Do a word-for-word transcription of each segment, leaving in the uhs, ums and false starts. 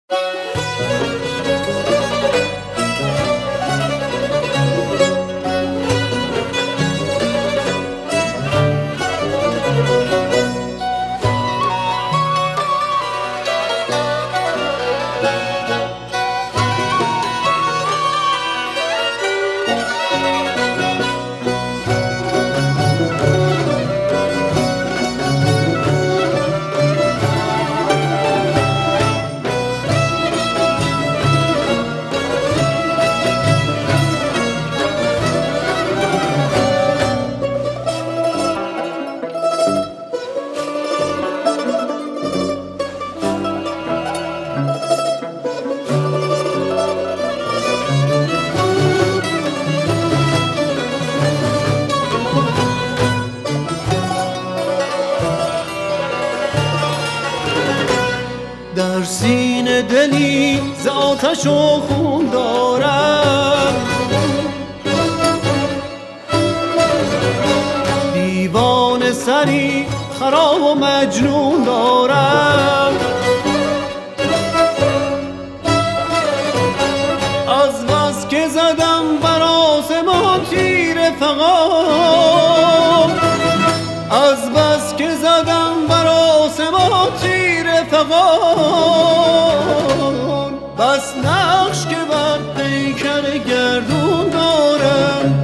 در سینه دلی ز آتش و خون دارم، دیوانه سری خراب و مجنون دارم. از بس که زدم بر آسمان تیر فغان، از بس که زدم بر آسمان تیر فغان، بس نقش که بر پیکر گردون دارم.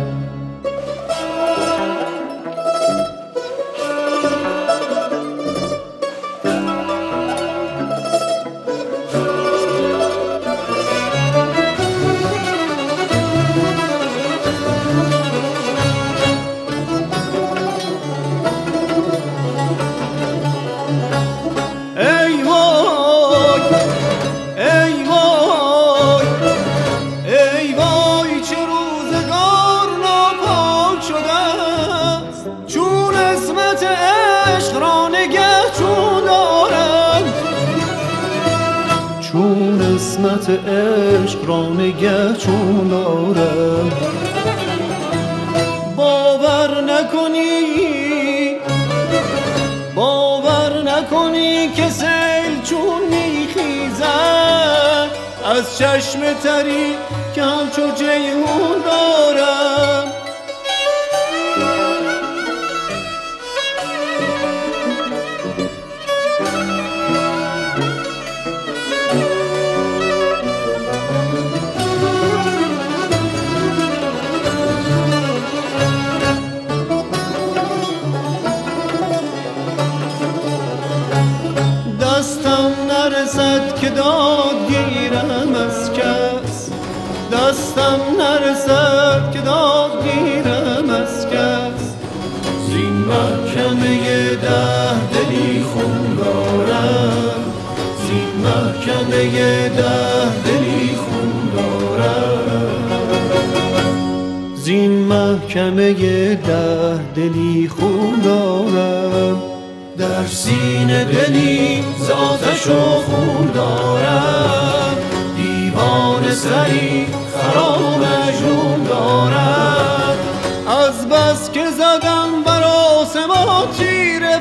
چون اسمت عشق را نگه چون دارم. باور نکنی باور نکنی که سیل چون میخیزد از چشم تری که همچو جیهون دارم. دستم نرسد که داد گیرم از کس، دستم نرسد که داد گیرم از کس. زین محکمه ده دلی خون دارم، زین محکمه ده دلی خون دارم، زین محکمه ده دلی خون دارم. در سینه دلی ز آتش و خون دارم، دیوانه سری خراب و مجنون دارم. از بس که زدم بر آسمان تیر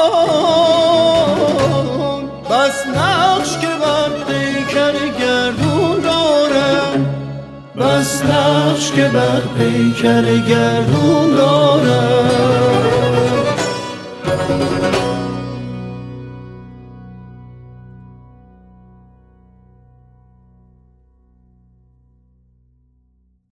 فغان، بس نقش که بر پیکر گردون دارم، بس نقش که بر پیکر گردون دارم.